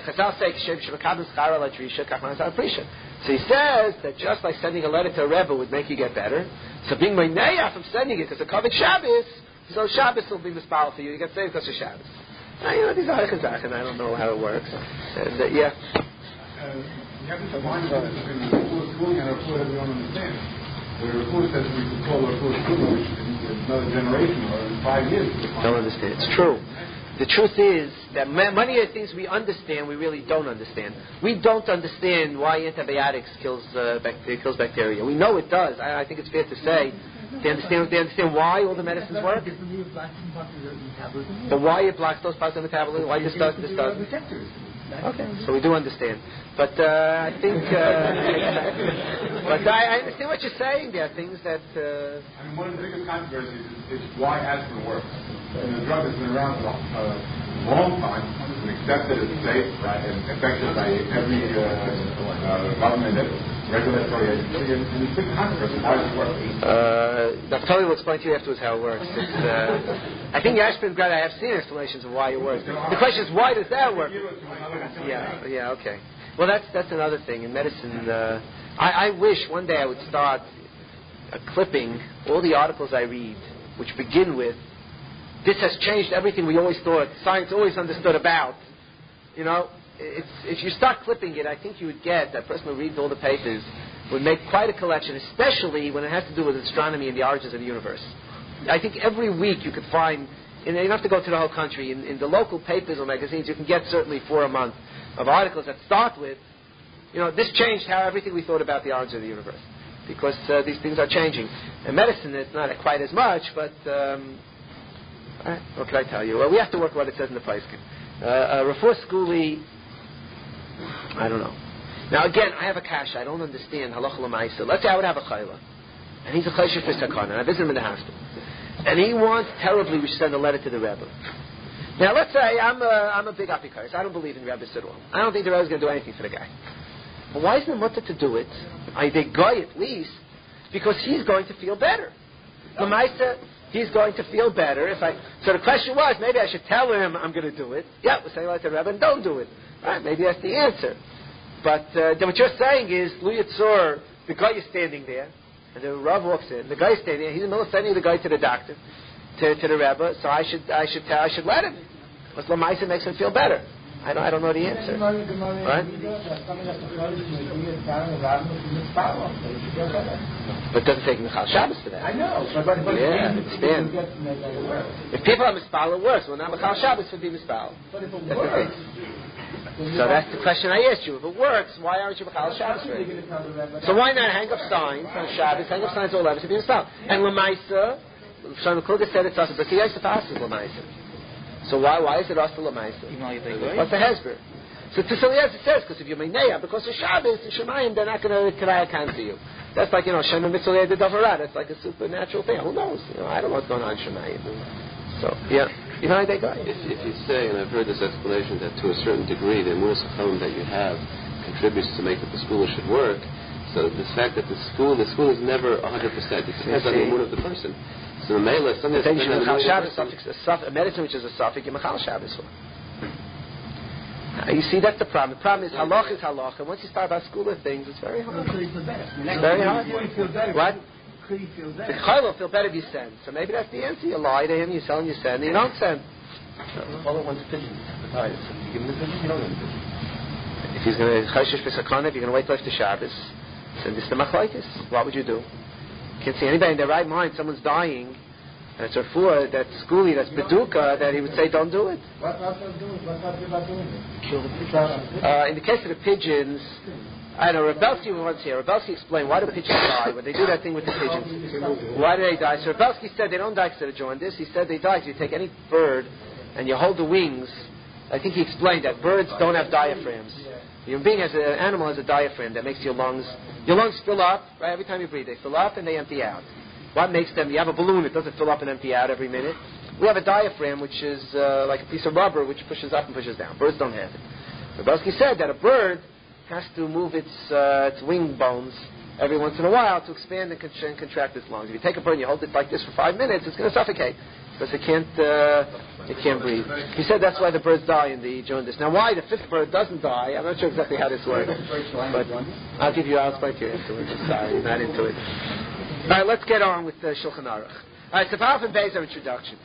he says that just like sending a letter to a Rebbe would make you get better, so being Meineya from sending it because of Kavik Shabbos, so Shabbos will be mispal for you. You get saved because of Shabbos. Now, you know, these are and I don't know how it works. And, uh, yeah. Uh, you have to find out between the Refuah schooling and Refuah that we don't understand. The Refuah says we could call Refuah schooling, which in another generation or in five years. Don't understand. It's true. The truth is that many of the things we understand, we really don't understand. We don't understand why antibiotics kills uh, bacteria, kills bacteria. We know it does. I, I think it's fair to say. They understand. They understand why all the medicines work. But why it blocks those parts of the metabolism? Why this does this does? Okay, so we do understand. But uh, I think. Uh, but I, I understand what you're saying. There are things that. Uh, I mean, one of the biggest controversies is, is why aspirin works. And the drug has been around for a uh, long time. It's been accepted as safe right, and effective by every uh, uh, government and regulatory agency. And, and it's a big controversy. Why does it work? Uh, Doctor Tully will explain to you afterwards how it works. It's, uh, I think the aspirin drug, I have seen explanations of why it works. The question is, why does that work? Yeah, yeah, okay. Well, that's that's another thing. In medicine, uh, I, I wish one day I would start uh, clipping all the articles I read, which begin with, this has changed everything we always thought, science always understood about. You know, it's, if you start clipping it, I think you would get, that person who reads all the papers would make quite a collection, especially when it has to do with astronomy and the origins of the universe. I think every week you could find, and you don't have to go to the whole country, in, in the local papers or magazines, you can get certainly four a month of articles that start with, you know, this changed how everything we thought about the origins of the universe. Because uh, these things are changing. In medicine, it's not quite as much, but... Um, Uh, what can I tell you? Well, we have to work what it says in the Paiskin. Uh, uh, Refuah schoolie, I don't know. Now again, I have a kasha. I don't understand halacha l'maisa. Let's say I would have a chayla, and he's a chayshish for sakana, and I visit him in the hospital, and he wants terribly we should send a letter to the Rebbe. Now let's say I'm a, I'm a big apikais. I don't believe in Rebbe at all. I don't think the Rebbe is going to do anything for the guy. But why isn't the mutter to do it? I think guy at least, because he's going to feel better. L'maisa. He's going to feel better if I... So the question was, maybe I should tell him I'm going to do it. Yeah, we'll say like the Rebbe, and don't do it. Right, maybe that's the answer. But uh, what you're saying is, Lu Yitzur, the guy is standing there, and the Rav walks in, the guy is standing there, he's in the middle of sending the guy to the doctor, to, to the Rebbe, so I should I should tell, I should let him. Because Lamaisa makes him feel better. I don't, I don't know the answer. Right? But it doesn't take Michal Shabbos for that. I know. But, but, but yeah, I understand. If people are Mispal, it works. Well, now Michal Shabbos would be Mispal. But if it that's works... So that's the question I asked you. If it works, why aren't you Michal Shabbos for it? So why not hang up signs on Shabbos, hang up signs all over to be Mispal? And Lamaisa, Shlomo Kluger said it's also, but he has to pass with Lamaisa. So why why is it also Lamaisa? What's the Hezber? So Tzilias it says, because if you're Meineya, because of Shabbos, in Shemayim, they're not going to Kiraya cancel you. That's like, you know, Shema Mitzvah de Davarat. It's like a supernatural thing. Who knows? You know, I don't know what's going on in Shemayim. So, yeah. You know how they go? If, if you say, and I've heard this explanation, that to a certain degree, the Emunah Chacham that you have contributes to make that the school should work, so the fact that the school, the school is never one hundred percent. It depends on the Emunah of the person. So the Mela, something that's a medicine which is a suffix, you Mechal Shabbos for. You see, that's the problem. The problem is halach is halach, and once you start about school of things, it's very hard. It's very hard. What? The chayla will feel better if you send. So maybe that's the answer. You lie to him, you tell him you send, and you don't send. All at once pigeons. You give him the pigeon, you don't give him the pigeon. If he's going to chayshish b'sakana, if you're going to wait till after Shabbos, send this to machlokes. What would you do? You can't see anybody in their right mind. Someone's dying, and it's refuah, that's schooly, that's beduka, that he would say, don't do it. What else are doing? What else are doing? Kill the pigeons. Uh, in the case of the pigeons, I know Rebelsky was once here. Rebelsky explained why do pigeons die when they do that thing with the pigeons. Why do they die? So Rebelsky said they don't die because they joined this. He said they die because you take any bird and you hold the wings. I think he explained that birds don't have diaphragms. Human being has an animal has a diaphragm that makes your lungs your lungs fill up, right? Every time you breathe, they fill up and they empty out. What makes them? You have a balloon, it doesn't fill up and empty out every minute. We have a diaphragm which is uh, like a piece of rubber which pushes up and pushes down. Birds don't have it. Rebelsky said that a bird has to move its uh, its wing bones every once in a while to expand and, con- and contract its lungs. If you take a bird and you hold it like this for five minutes, it's going to suffocate because it can't uh, it can't breathe. He said that's why the birds die in the jaundice. Now, why the fifth bird doesn't die? I'm not sure exactly how this works, but I'll give you I'll explain to you afterwards. I'm sorry, not into it. All right, let's get on with the Shulchan Aruch. All right, so Vav and Beis are introductions.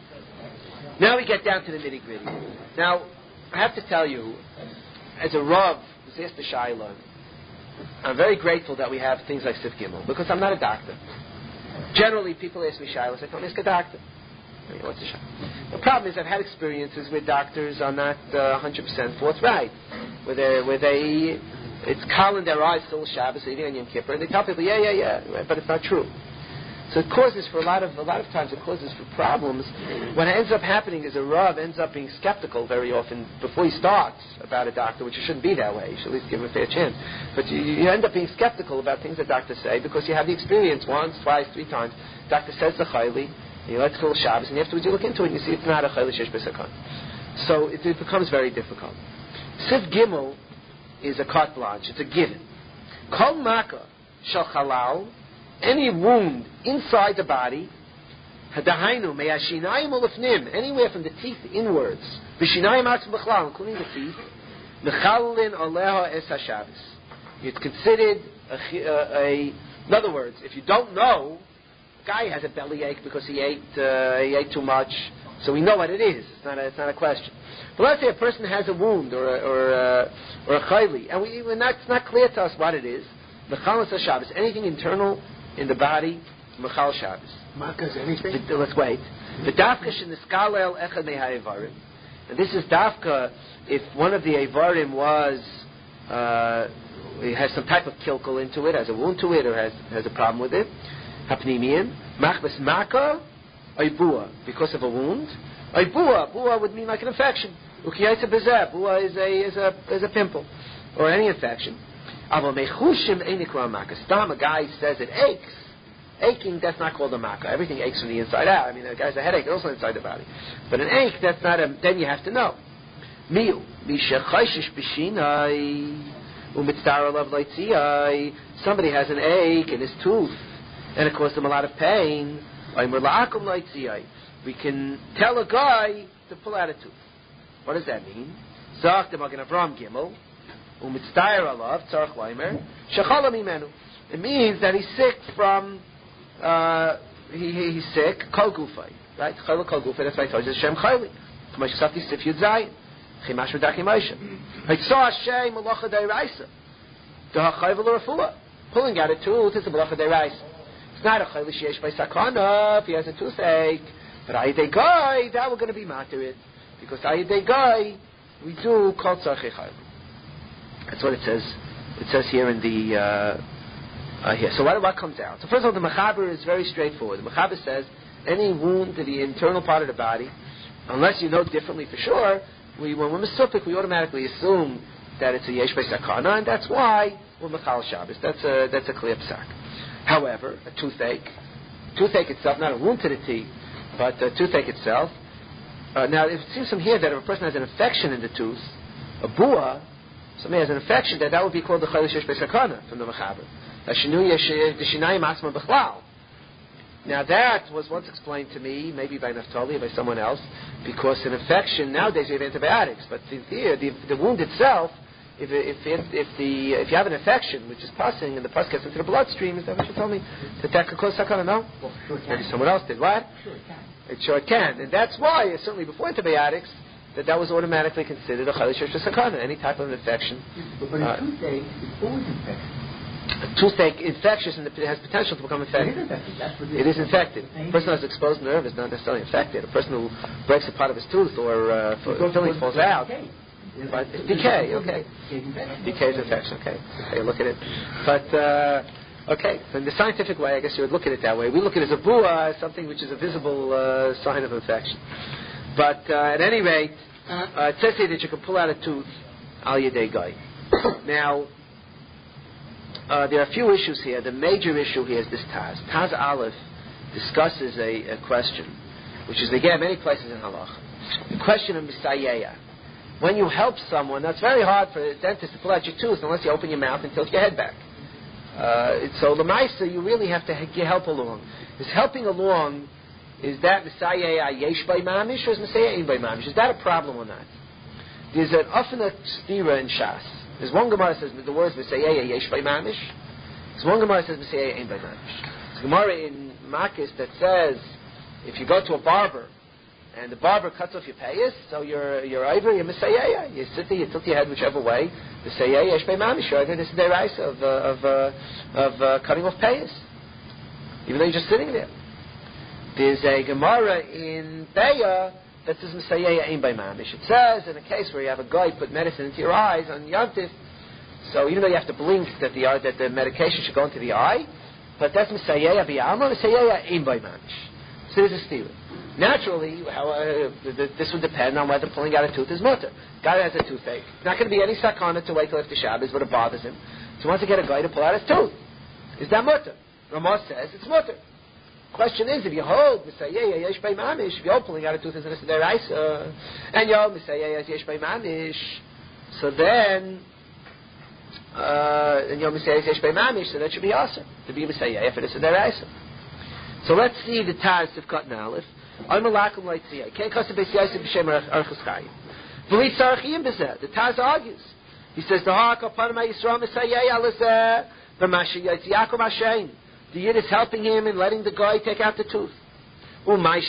Now we get down to the nitty gritty. Now, I have to tell you, as a Rav, asked the Shaila, I'm very grateful that we have things like Sif Gimel, because I'm not a doctor. Generally, people ask me Shailas, I don't ask a doctor. I mean, what's the Shaila? The problem is I've had experiences where doctors are not uh, one hundred percent forthright, where they, where they, it's kal in their eyes, still Shabbos, eating on Yom Kippur, and they tell people, yeah, yeah, yeah, but it's not true. So it causes for a lot of a lot of times it causes for problems. What ends up happening is a Rav ends up being skeptical very often before he starts about a doctor, which it shouldn't be that way. You should at least give him a fair chance. But you, you end up being skeptical about things that doctors say because you have the experience once, twice, three times. Doctor says the chayli, and you let go Shabbos, and afterwards you look into it and you see it's not a chayli shesh b'sakan. So it, it becomes very difficult. Sif Gimel is a carte blanche. It's a given. Kol maka shal halal. Any wound inside the body, hadahainu me'ashinayim ulefnim, anywhere from the teeth inwards, v'shinayim atzim b'chlal, including the teeth, mechalin aleha es haShabbos. It's considered a, a, a. In other words, if you don't know, a guy has a bellyache because he ate uh, he ate too much, so we know what it is. It's not a, it's not a question. But let's say a person has a wound or a, or a, or a chayli, and we, we're not, it's not clear to us what it is. Mechalin es haShabbos, anything internal in the body, Mechal Shabbos. Makas anything? Let's wait. The dafka shen iskalel echad me'ha'evarim. And this is dafka if one of the evarim was, uh, it has some type of kilkel into it, has a wound to it, or has has a problem with it. Hapnimian. Machbes maka, oibua, because of a wound. Oibua, bua would mean like an infection. Ukiyayta bezeh, bua is a, is a, is a pimple. Or any infection. Aval mechushim einikra maka. Stam, a guy says it aches. Aching, that's not called a maka. Everything aches from the inside out. I mean, a guy has a headache, also inside the body. But an ache, that's not a, then you have to know. Miu, misha chayshish b'shinai, umitzdar alav loitziyai. Somebody has an ache in his tooth, and it caused him a lot of pain. We can tell a guy to pull out a tooth. What does that mean? Zach the Magen Avram Gimel. It means that he's sick from, uh, he, he, he's sick, kol gufay, right? Chayla kol gufay, that's why I told you, Hashem chayli. K'mash Yisafti Sif Yud Zayin. Chimash Medach Yimosha. Hitzah Hashem Malacha Deiraisa. Daha chayva l'rafua. Pulling out a tooth is a Malacha Deiraisa. It's not a chayli sheyesh by sakana if he has a toothache. But ayidei guy, that we're going to be materit. Because ayidei guy, we do kol tzarchei chayla. That's what it says. It says here in the uh, uh, here. So what, what comes out? So first of all, the Mechaber is very straightforward. The Mechaber says any wound to the internal part of the body, unless you know differently for sure, we, when we're mesupik, we automatically assume that it's a yesh by sakana, and that's why we're mechal Shabbos. That's a that's a clear psak. However, a toothache, toothache itself, not a wound to the teeth, but a toothache itself. Uh, now, it seems from here that if a person has an infection in the tooth, a bua. Somebody has an infection, that that would be called the chayil shesh b'sakana from the Mechaber. Now that was once explained to me, maybe by Naftali or by someone else, because an infection nowadays we have antibiotics, but in theory, the, the wound itself, if if if, if the if you have an infection which is passing and the pus gets into the bloodstream, is that what you told me? That that could cause sakana? No. Well, sure Maybe someone else did. What? Sure it can. It sure can. And that's why, certainly before antibiotics, that that was automatically considered a chalish or sakana, any type of infection. But, but uh, a toothache is always infectious. Toothache infectious and it has potential to become infected. It is infected. That's what it is infected. A person who has exposed nerve is not necessarily infected. A person who breaks a part of his tooth or uh, filling falls out. But it's decay, okay. Decay is infection, okay. Okay, look at it. But, uh, okay, so in the scientific way, I guess you would look at it that way. We look at it as a bua, as something which is a visible uh, sign of infection. But uh, at any rate, uh, it says here that you can pull out a tooth, al yedei guy. Now, Uh, there are a few issues here. The major issue here is this Taz. Taz Aleph discusses a, a question, which is, again, many places in Halacha. The question of Misayeya. When you help someone, now it's very hard for a dentist to pull out your tooth unless you open your mouth and tilt your head back. Uh, so the Maisa, you really have to ha- help along. Is helping along, is that Misayeya yesh by mamish or is Misayeya ein by mamish? Is that a problem or not? There's an often a stira in Shas. There's one Gemara says the words Misayeya yesh by mamish. There's one Gemara says Misayeya ein by mamish. There's a Gemara in Makis that says if you go to a barber and the barber cuts off your payas, so you're you're over, you're Misayeya. You sit there, you tilt your head whichever way. Misayeya yesh by mamish. You're over. This is the rice of uh, of uh, of uh, cutting off payas, even though you're just sitting there. There's a Gemara in Beya that says Misayeya ein by mamish. It says in a case where you have a guy put medicine into your eyes on Yantif, so even though you have to blink that the that the medication should go into the eye, but that's Misayeya b'yalma, Misayeya ein by mamish. So there's a steer. Naturally, how, uh, this would depend on whether pulling out a tooth is mutter. Guy has a toothache. It's not going to be any sakana to wait till after Shabbos, but it bothers him. So he wants to get a guy to pull out his tooth. Is that mutter? Ramah says it's mutter. Question is, if you hold Misayeya yesh by mamish, if you're pulling out a tooth as a deraisa, and you hold Misayeya yesh by mamish, so then, uh, and you're Misayeya yesh by mamish, so that should be awesome to be Misayeya if it is a deraisa. So let's see the Taz of Katan Aleph. I'm a lakum leitziyah. Can't custom base yosef b'shem archus chayim. V'lit sarachiyim b'zeh. The Taz argues. He says the ha'ak upon my Yisrael Misayeya l'zeh v'mashi yitziyakum hashem. The Yid is helping him in letting the guy take out the tooth. Why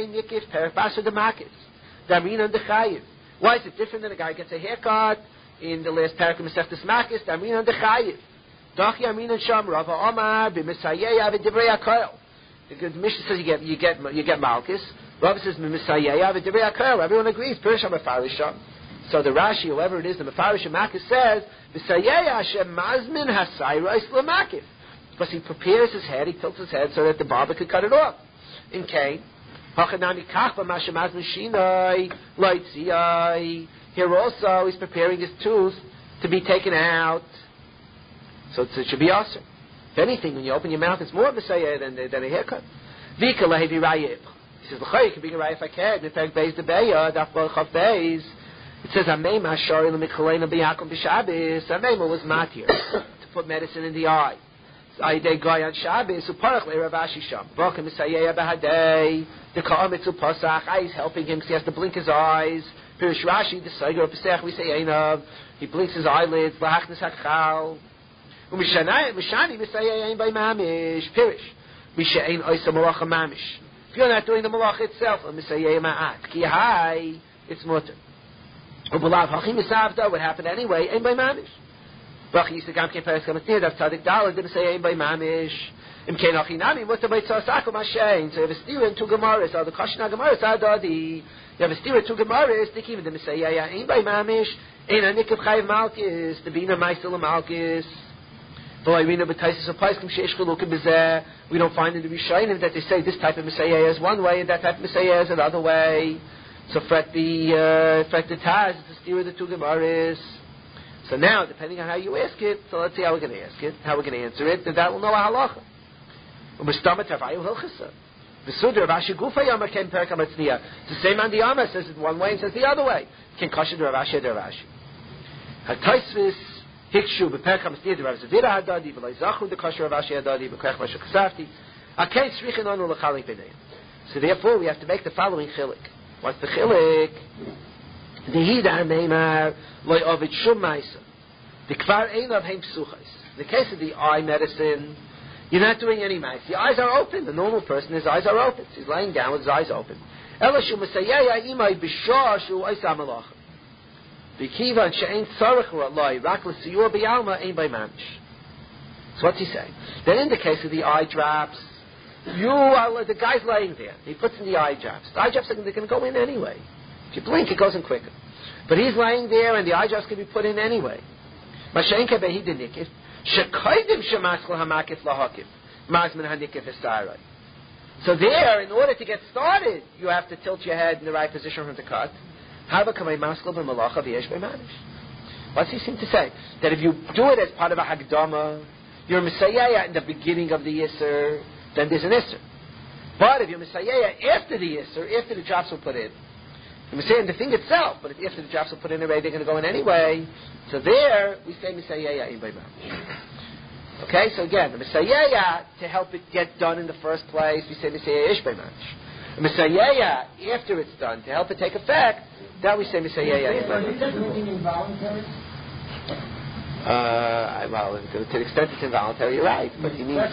is it different than a guy gets a haircut in the last parak of Masechtas Makis? Damrin the Chayiv. Dachi Amin and Sham Rava Omar b'Misayeya v'Divrei HaKoil. The Mishnah says you get you get you get Malchus. Rava says Misayeya v'Divrei HaKoil. Everyone agrees. Pirish HaMefarishah. So the Rashi, whoever it is, the Mefarish Makis says Misayeya Hashem Mazmin Hasayros L'Makif. Because he prepares his head, he tilts his head so that the barber could cut it off. In Cain, here also he's preparing his tooth to be taken out. So it should be awesome. If anything, when you open your mouth, it's more Messiah than, than a haircut. He says, you can bring a raya if I can. In fact, Beis the Beya, Daf Bar Chav Beis, it says, Amema Shari L'Mikhalena B'Yakum B'Shabes. Amema was matir to put medicine in the eye. I day guy on Shabbos who parach le Rav Ashi sham. Baruch Misayeya b'hadei. The ka'amitzu pasach. He's helping him because he has to blink his eyes. Pirish Rashi the Saiger of Pesach we say einav. He blinks his eyelids. Lahachnes hakchal. Umishani Misayeya ein by mamish. Pirish. Misha ein oisa malacha mamish. If you're not doing the malacha itself, Misayeya ma'at. Ki hai. It's mutter. Ubalav hachim misavda. What happened anyway? Ein by mamish. Bachi used to gam kein peres kamat nir, dav tzadik dalad, didn't say ein by mamish. Im kein achinami, mutter by tzasakum hashem. So you have a steer in two gemaras, or the kashna gemaras adadi. You have a steer in two gemaras, they even didn't say ein by mamish. Ein anikif chayiv malkis, the bina maisel malkis. V'layrina b'taisis of paiskim sheish chilukim b'zeh. We don't find in the Rishayim that they say this type of Messiah is one way and that type of Messiah is another way. So fret the, uh, fret the Taz, it's a steer of the two gemaras. So now, depending on how you ask it, so let's see how we're going to ask it, how we're going to answer it, and that will know a halacha. It's the same on the Amma, says it one way and says the other way. Can kasha de Rav Ashi de Rav Ashi. HaTaisvis hikshu beperk hamasniyah de Rav Zavira hadadi v'lai zachu de kasha Rav Ashi hadadi b'krech masha kasafti akein tzrichin anu l'chalik b'neim. So therefore we have to make the following chilik. What's the chilik? The hidar meimar loy ovid shum ma'isa. The kvar ein of heim psuchas. The case of the eye medicine, You're not doing any mice. The eyes are open. The normal person, his eyes are open. He's laying down with his eyes open. That's what's he saying? Then in the case of the eye drops, you are, the guy's laying there. He puts in the eye drops. The eye drops are going to go in anyway. If you blink, it goes in quicker. But he's laying there, and the eye drops can be put in anyway. So there, in order to get started, you have to tilt your head in the right position for him to cut. What's he seem to say? That if you do it as part of a Hagdama, you're Messiah in the beginning of the Yisr, then there's an Yisr. But if you're Messiah after the Yisr, after the drops were put in, you're Messiah in the thing itself, but if after the drops were put in already, they're going to go in anyway. So there, we say Messiah in by Mamish. Okay, so again, the Messiah, to help it get done in the first place, we say Messiah ish by Mamish. The Messiah, after it's done, to help it take effect, that we say Messiah in by Mamish. Uh, well, to the extent it's involuntary, you're right. But he means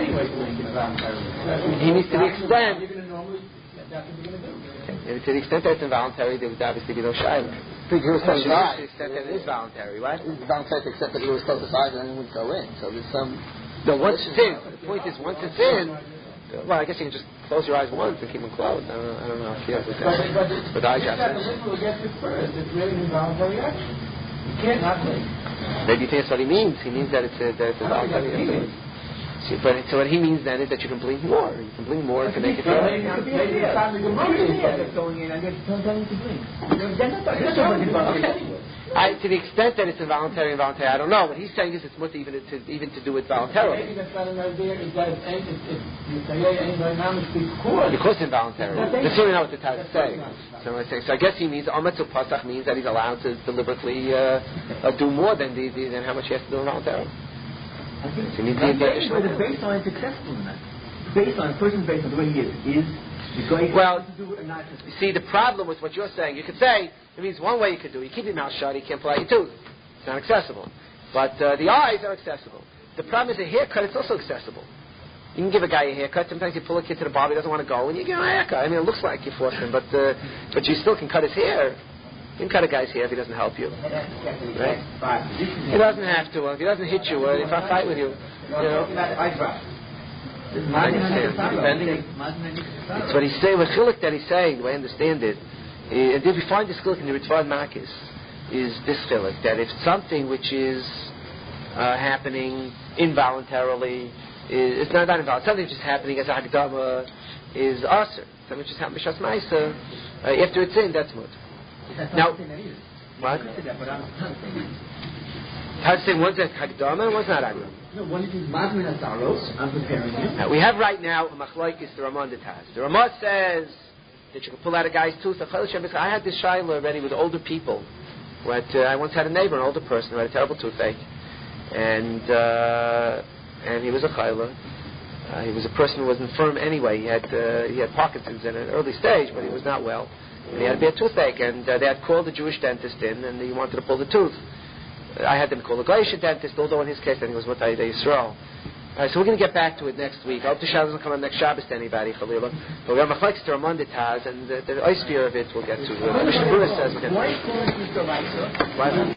he needs to the extent. Okay. To the extent that it's involuntary, there would obviously be no shayla. To the extent that it is voluntary, right? It's voluntary except that he was close to size and it wouldn't go in. So there's some. No, once it's in. The point is, once it's in. Well, I guess you can just close your eyes once and keep them closed. I don't know. I don't know if you have to. But I just. It's really involuntary action. You can't not blink. Maybe you think that's what he means. He means that it's a, that it's a voluntary action. See, but so what he means then is that you can blink more. You can blink more to make it feel. Maybe it's time to go going in and get telling you to blink. I, to the extent that it's involuntary, involuntary, I don't know. What he's saying is it's much even to even to do it voluntarily. Maybe that's not an idea. Is that it's it's because involuntary. That's really not what the Taz is saying. So I say. So I guess he means Amatzu Pasach means that he's allowed to deliberately uh, uh, do more than the, the than how much he has to do involuntarily. I think so he needs the additional. The baseline is successful in that. Baseline, person based on the way he is, is well, you see, the problem with what you're saying, you could say, it means one way you could do it. You keep your mouth shut, you can't pull out your tooth. It's not accessible. But uh, the eyes are accessible. The problem is a haircut, it's also accessible. You can give a guy a haircut. Sometimes you pull a kid to the barber, he doesn't want to go, and you give him a haircut. I mean, it looks like you forced him, but uh, but you still can cut his hair. You can cut a guy's hair if he doesn't help you. Right? He doesn't have to. If he doesn't hit you, uh, if I fight with you, you know. It's what he's saying. What chilik that he's saying, the way I understand it, and if you find this chilik in the Ritvad Makis, is this chilik that if something which is uh, happening involuntarily, is, it's not, not involuntarily, something which is happening as a hagdama is aser. Something which is happening b'shas ma'isa, uh, after it's in, that's mut. Now, what? How to say one's a hagdama and one's not hagdama? No, one is Madmin Azaros, I'm preparing you. Now, we have right now a machlaikis, the Ramah Taz. The Ramah says that you can pull out a guy's tooth. I had this shayla already with older people. Who had, uh, I once had a neighbor, an older person, who had a terrible toothache. And uh, and he was a chayla. Uh, he was a person who was infirm anyway. He had uh, he had Parkinson's in an early stage, but he was not well. And he had a bad toothache. And uh, they had called the Jewish dentist in, and he wanted to pull the tooth. I had them call a Glacier dentist, although in his case I think it was what I Yisrael. Uh, so we're going to get back to it next week. I hope the Shabbos doesn't come on next Shabbos to anybody, Chalila. But we have Machlekes to Ramon Taz, and the, the ice fear of it we'll get to. Uh, Mishnah Berurah says we'll get to. Why